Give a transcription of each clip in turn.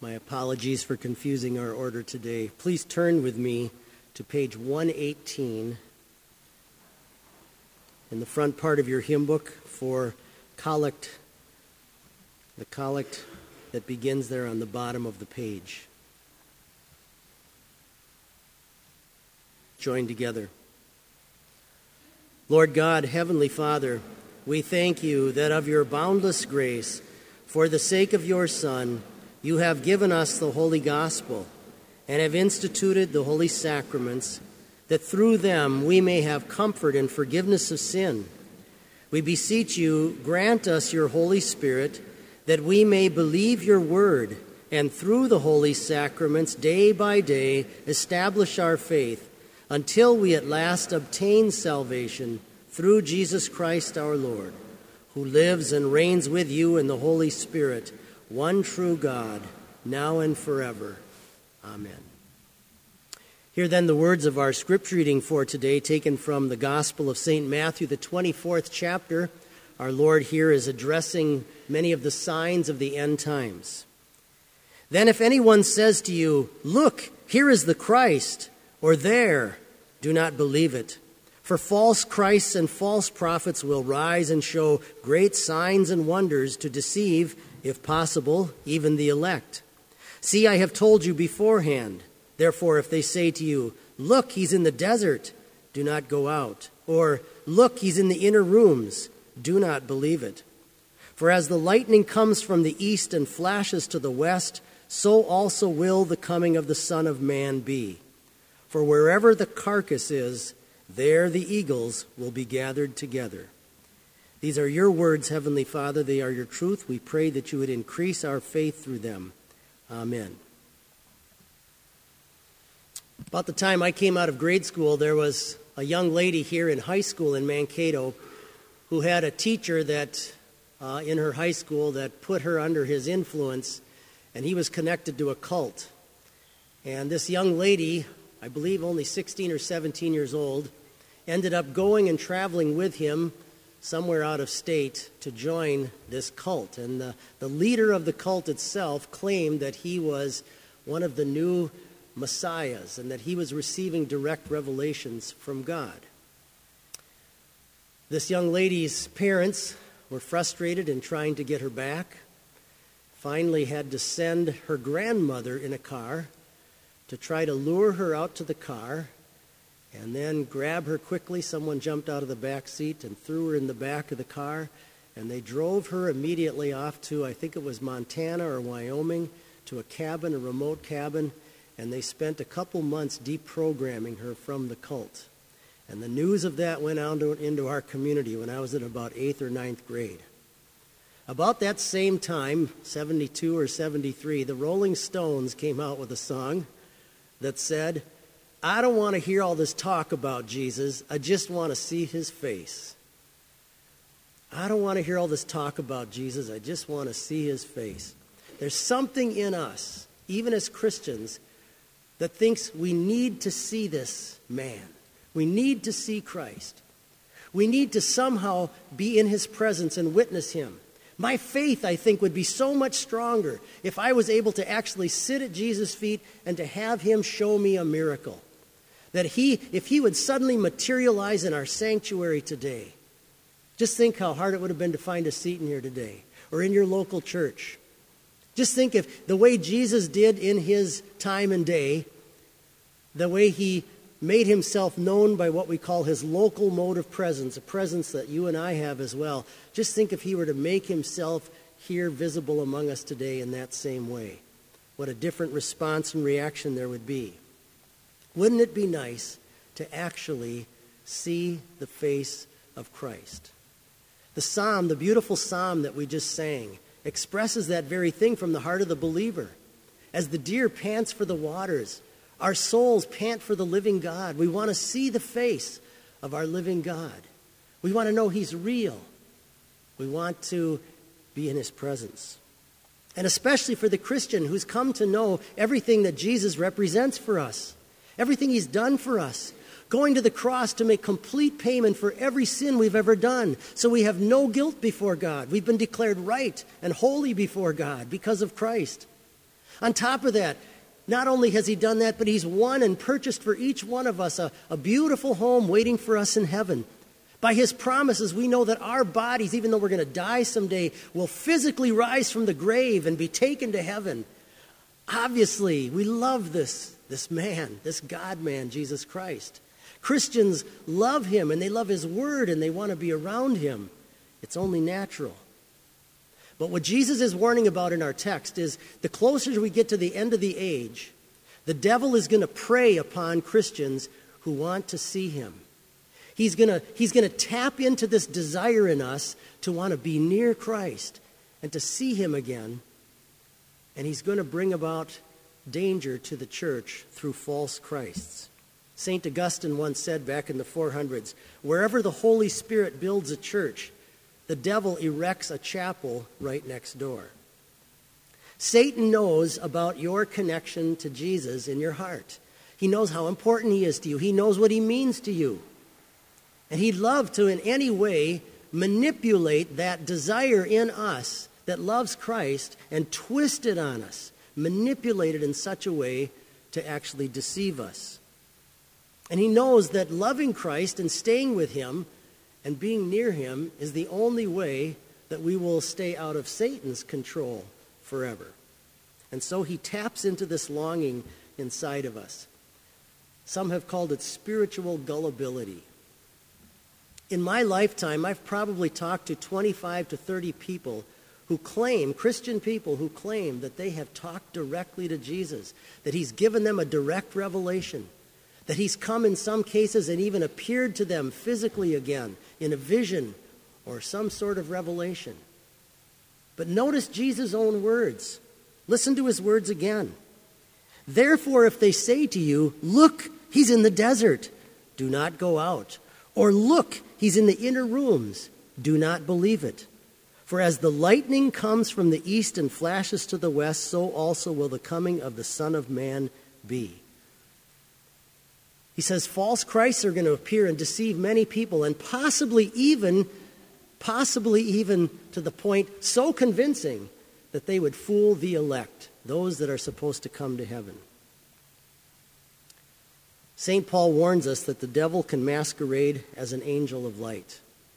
My apologies for confusing our order today. Please turn with me to page 118 in the front part of your hymn book for collect, the collect that begins there on the bottom of the page. Join together. Lord God, Heavenly Father, we thank you that of your boundless grace, for the sake of your Son, you have given us the Holy Gospel and have instituted the holy sacraments, that through them we may have comfort and forgiveness of sin. We beseech you, grant us your Holy Spirit, that we may believe your word, and through the holy sacraments, day by day, establish our faith, until we at last obtain salvation through Jesus Christ our Lord, who lives and reigns with you in the Holy Spirit, one true God, now and forever. Amen. Hear then the words of our scripture reading for today, taken from the Gospel of St. Matthew, the 24th chapter. Our Lord here is addressing many of the signs of the end times. Then if anyone says to you, "Look, here is the Christ," or "There," do not believe it. For false Christs and false prophets will rise and show great signs and wonders to deceive, if possible, even the elect. See, I have told you beforehand. Therefore, if they say to you, "Look, he's in the desert," do not go out. Or, "Look, he's in the inner rooms," do not believe it. For as the lightning comes from the east and flashes to the west, so also will the coming of the Son of Man be. For wherever the carcass is, there the eagles will be gathered together. These are your words, Heavenly Father. They are your truth. We pray that you would increase our faith through them. Amen. About the time I came out of grade school, there was a young lady here in high school in Mankato who had a teacher that in her high school that put her under his influence, and he was connected to a cult. And this young lady, I believe only 16 or 17 years old, ended up going and traveling with him somewhere out of state to join this cult. And the leader of the cult itself claimed that he was one of the new messiahs and that he was receiving direct revelations from God. This young lady's parents were frustrated in trying to get her back, finally had to send her grandmother in a car to try to lure her out to the car and then grab her quickly. Someone jumped out of the back seat and threw her in the back of the car, and they drove her immediately off to, I think it was Montana or Wyoming, to a cabin, a remote cabin, and they spent a couple months deprogramming her from the cult. And the news of that went out into our community when I was in about 8th or 9th grade. About that same time, 72 or 73, the Rolling Stones came out with a song that said, "I don't want to hear all this talk about Jesus. I just want to see his face." I don't want to hear all this talk about Jesus. I just want to see his face. There's something in us, even as Christians, that thinks we need to see this man. We need to see Christ. We need to somehow be in his presence and witness him. My faith, I think, would be so much stronger if I was able to actually sit at Jesus' feet and to have him show me a miracle. That if he would suddenly materialize in our sanctuary today, just think how hard it would have been to find a seat in here today or in your local church. Just think if the way Jesus did in his time and day, the way he made himself known by what we call his local mode of presence, a presence that you and I have as well. Just think if he were to make himself here visible among us today in that same way. What a different response and reaction there would be. Wouldn't it be nice to actually see the face of Christ? The psalm, the beautiful psalm that we just sang, expresses that very thing from the heart of the believer. As the deer pants for the waters, our souls pant for the living God. We want to see the face of our living God. We want to know he's real. We want to be in his presence. And especially for the Christian who's come to know everything that Jesus represents for us, everything he's done for us, going to the cross to make complete payment for every sin we've ever done, so we have no guilt before God. We've been declared right and holy before God because of Christ. On top of that, not only has he done that, but he's won and purchased for each one of us a beautiful home waiting for us in heaven. By his promises, we know that our bodies, even though we're going to die someday, will physically rise from the grave and be taken to heaven. Obviously, we love this man, this God-man, Jesus Christ. Christians love him, and they love his word, and they want to be around him. It's only natural. But what Jesus is warning about in our text is the closer we get to the end of the age, the devil is going to prey upon Christians who want to see him. He's going to tap into this desire in us to want to be near Christ and to see him again. And he's going to bring about danger to the church through false Christs. St. Augustine once said back in the 400s, wherever the Holy Spirit builds a church, the devil erects a chapel right next door. Satan knows about your connection to Jesus in your heart. He knows how important he is to you. He knows what he means to you. And he'd love to in any way manipulate that desire in us that loves Christ and twist it on us, manipulate it in such a way to actually deceive us. And he knows that loving Christ and staying with him and being near him is the only way that we will stay out of Satan's control forever. And so he taps into this longing inside of us. Some have called it spiritual gullibility. In my lifetime, I've probably talked to 25 to 30 people who claim, Christian people who claim that they have talked directly to Jesus, that he's given them a direct revelation, that he's come in some cases and even appeared to them physically again in a vision or some sort of revelation. But notice Jesus' own words. Listen to his words again. Therefore, if they say to you, look, he's in the desert, do not go out. Or look, he's in the inner rooms, do not believe it. For as the lightning comes from the east and flashes to the west, so also will the coming of the Son of Man be. He says false Christs are going to appear and deceive many people, and possibly even to the point so convincing that they would fool the elect, those that are supposed to come to heaven. St. Paul warns us that the devil can masquerade as an angel of light.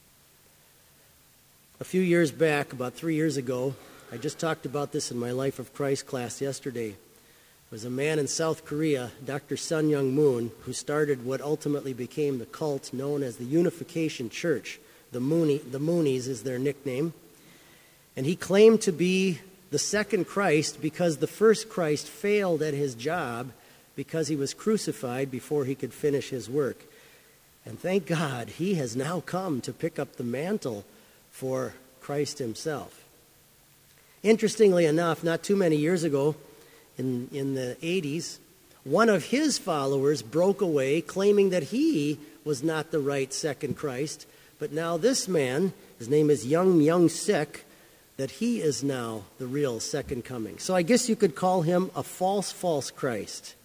A few years back, about 3 years ago, I just talked about this in my Life of Christ class yesterday. There was a man in South Korea, Dr. Sun Myung Moon, who started what ultimately became the cult known as the Unification Church. The Moonies is their nickname. And he claimed to be the second Christ because the first Christ failed at his job because he was crucified before he could finish his work. And thank God, he has now come to pick up the mantle for Christ himself. Interestingly enough, not too many years ago, in the 80s, one of his followers broke away claiming that he was not the right second Christ, but now this man, his name is Young Myung Sik, that he is now the real second coming. So I guess you could call him a false Christ.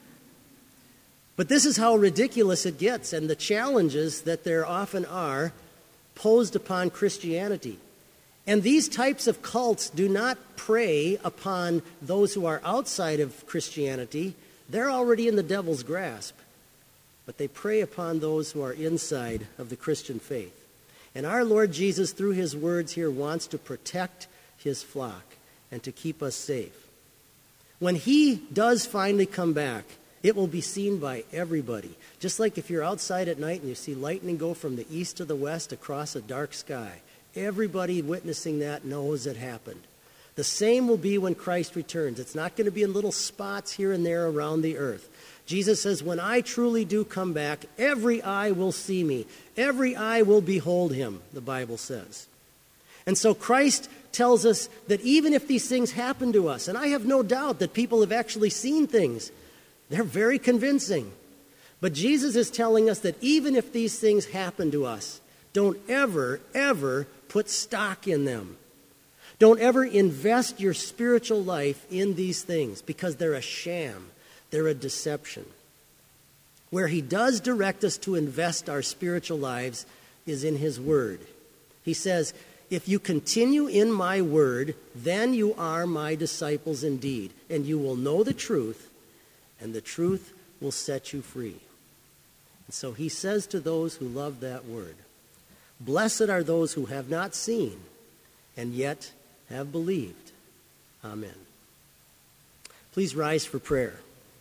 But this is how ridiculous it gets, and the challenges that there often are posed upon Christianity. And these types of cults do not prey upon those who are outside of Christianity. They're already in the devil's grasp. But they prey upon those who are inside of the Christian faith. And our Lord Jesus, through his words here, wants to protect his flock and to keep us safe. When he does finally come back, it will be seen by everybody. Just like if you're outside at night and you see lightning go from the east to the west across a dark sky, everybody witnessing that knows it happened. The same will be when Christ returns. It's not going to be in little spots here and there around the earth. Jesus says, when I truly do come back, every eye will see me. Every eye will behold him, the Bible says. And so Christ tells us that even if these things happen to us, and I have no doubt that people have actually seen things, they're very convincing. But Jesus is telling us that even if these things happen to us, don't ever, ever put stock in them. Don't ever invest your spiritual life in these things because they're a sham. They're a deception. Where he does direct us to invest our spiritual lives is in his word. He says, If you continue in my word, then you are my disciples indeed, and you will know the truth, and the truth will set you free. And so he says to those who love that word, blessed are those who have not seen and yet have believed. Amen. Please rise for prayer.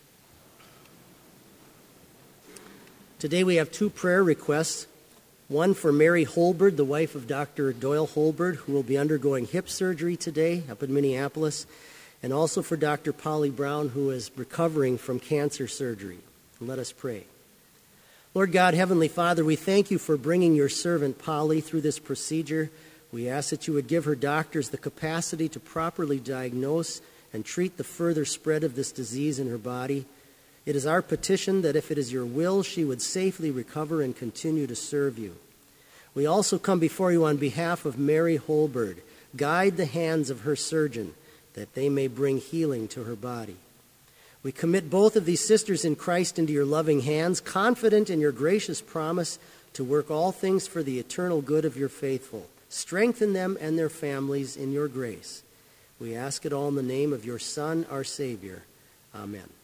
Today we have two prayer requests. One for Mary Holbert, the wife of Dr. Doyle Holbert, who will be undergoing hip surgery today up in Minneapolis, and also for Dr. Polly Brown, who is recovering from cancer surgery. And let us pray. Lord God, Heavenly Father, we thank you for bringing your servant Polly through this procedure. We ask that you would give her doctors the capacity to properly diagnose and treat the further spread of this disease in her body. It is our petition that if it is your will, she would safely recover and continue to serve you. We also come before you on behalf of Mary Holbert. Guide the hands of her surgeon, that they may bring healing to her body. We commit both of these sisters in Christ into your loving hands, confident in your gracious promise to work all things for the eternal good of your faithful. Strengthen them and their families in your grace. We ask it all in the name of your Son, our Savior. Amen.